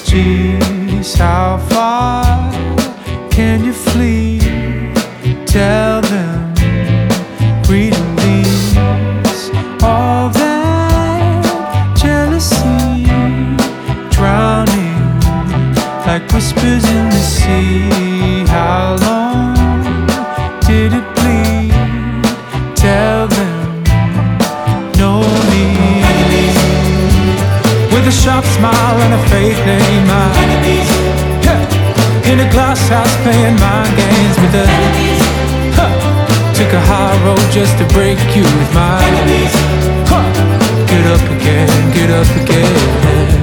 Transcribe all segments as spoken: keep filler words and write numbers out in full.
Geez, how far can you flee? Tell them release all that jealousy, drowning like whispers in the sea. How long did it bleed? Tell them no need. With a sharp smile and a fake name, my enemies. Yeah. In a glass house playing mind games with the enemies. Huh. Took a high road just to break you with my enemies. Huh. Get up again, get up again.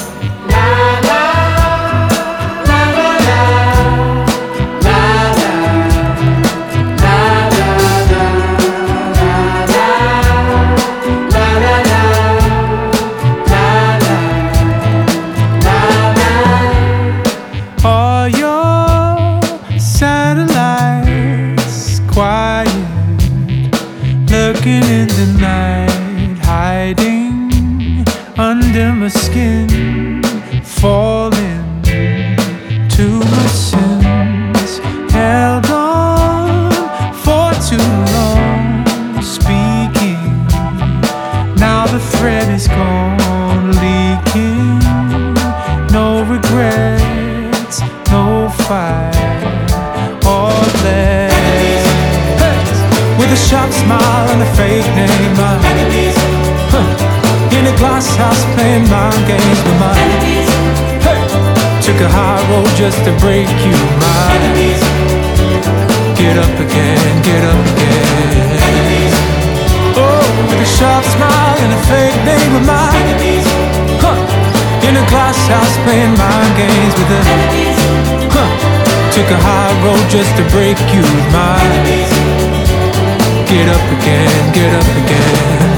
Lurking in the night, hiding under my skin, falling to my sins. Held on for too long, speaking. Now the thread is gone, leaking. No regrets, no fire or blame. With a sharp smile and a fake name, my enemies. Huh. In a glass house playing mind games with my enemies. Hey. Took a high road just to break you, my enemies. Get up again, get up again. Enemies. Oh, with a sharp smile and a fake name with my enemies. Huh. In a glass house playing mind games with the enemies. Huh. Took a high road just to break you, my enemies. Get up again, get up again.